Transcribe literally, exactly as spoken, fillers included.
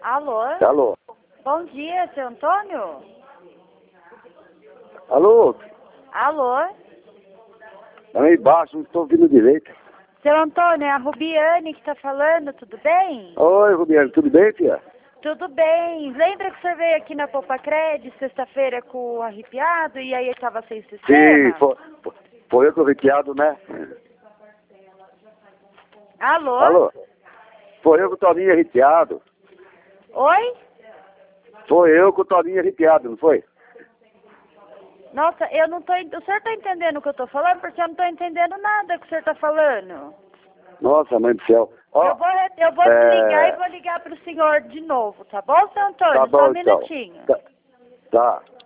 Alô? Alô? Bom dia, seu Antônio? Alô? Alô? Aí embaixo, não estou ouvindo direito. Seu Antônio, é a Rubiane que está falando, tudo bem? Oi, Rubiane, tudo bem, tia? Tudo bem. Lembra que você veio aqui na Popacred sexta-feira com o arrepiado e aí estava sem sistema? Sim, foi, foi eu que arrepiado, né? Alô? Alô? Foi eu com o Toninho arrepiado. Oi? Foi eu com o Toninho arrepiado, não foi? Nossa, eu não tô... O senhor tá entendendo o que eu tô falando? Porque eu não tô entendendo nada que o senhor tá falando. Nossa, mãe do céu. Ó, eu vou, re- eu vou é... desligar e vou ligar pro senhor de novo, tá bom, seu Antônio? Tá Só bom, um então. minutinho. Tá. Tá.